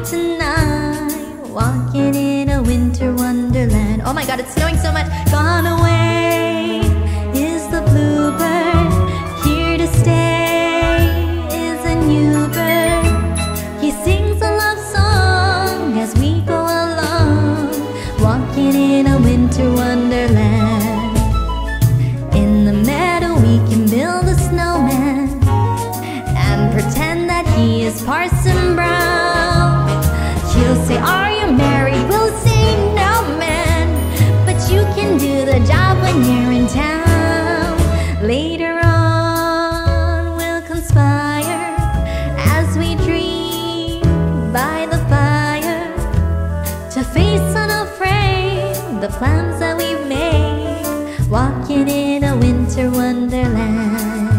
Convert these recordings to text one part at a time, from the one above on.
tonight, walking in a winter wonderland. Oh my god, it's snowing so much. Gone away is the bluebird, here to stay is a new bird. He sings a love song as we go along, walking in a winter wonderland. In the meadow we can build a snowman and pretend that he is Parson Brown. He'll say, "Are you married?" We'll say, "No, man," but you can do the job when you're in town. Later on we'll conspire as we dream by the fire to face unafraid the plans that we've made, walking in a winter wonderland.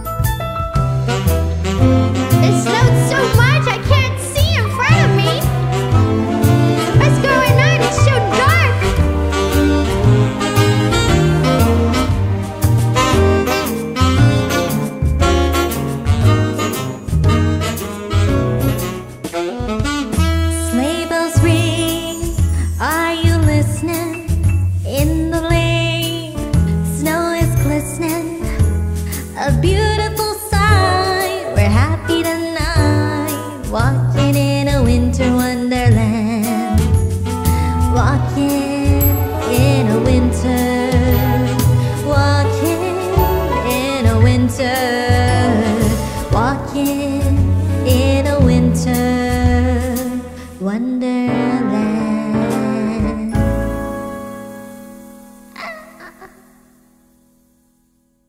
It snowed so much I can't see in front of me. What's going on? It's so dark. Sleigh bells ring, are you listening? In the lane, snow is glistening, a beautiful sight. We're happy tonight, walking in a winter wonderland, walking in a winter, walking in a winter, walking in a winter wonderland.